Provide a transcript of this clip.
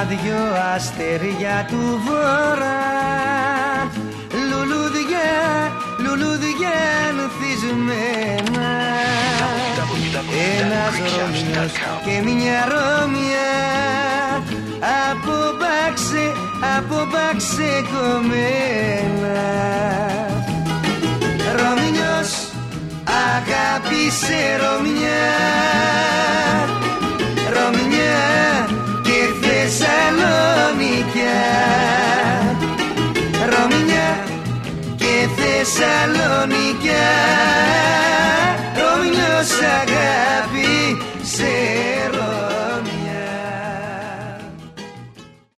δυο αστέρια του βορρά, λουλούδια, λουλούδια ανθισμένα. Ένας Ρωμιός και μια Ρώμια από μπαξε κομμένα. Ρωμιός αγάπησε Ρωμιά,